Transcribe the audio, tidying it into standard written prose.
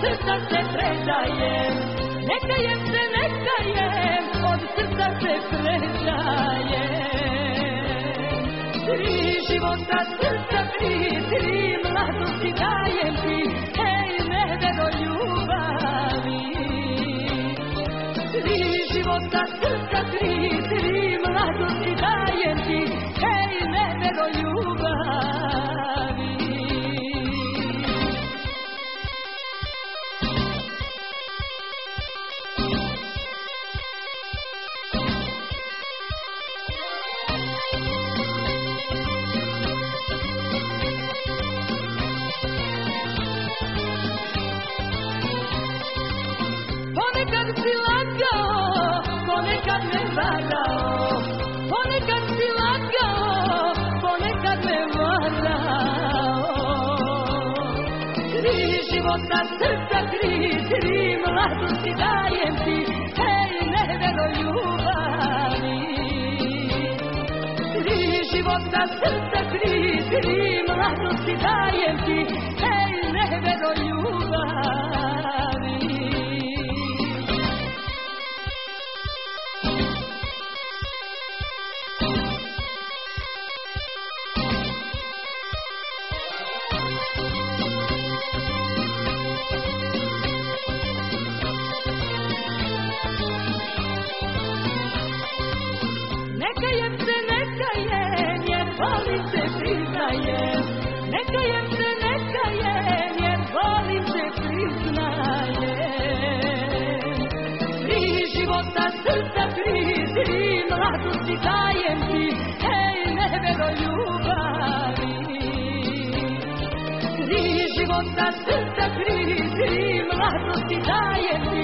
srca se predajem, nekajem se, nekajem, od srca se predajem. Tri života srca tri mladosti dajem ti, hej, nevero ljubavi. Tri života srca tri mladosti dajem ti, hej, nevero ljubavi. Ponekad si lagao, ponekad me varao, ponekad si lagao, ponekad me varao. Tri života srca tri mladosti dajem ti, hej, nevero ljubavi. Tri života srca tri mladosti dajem ti, hej, nevero ljubavi. Nekajem se, nekajem, jer volim se priznajem. Nekajem se, nekajem, jer volim se priznajem. Tri života srca tri mladosti dajem ti, hej, nevero ljubavi. Tri života srca tri mladosti dajem ti,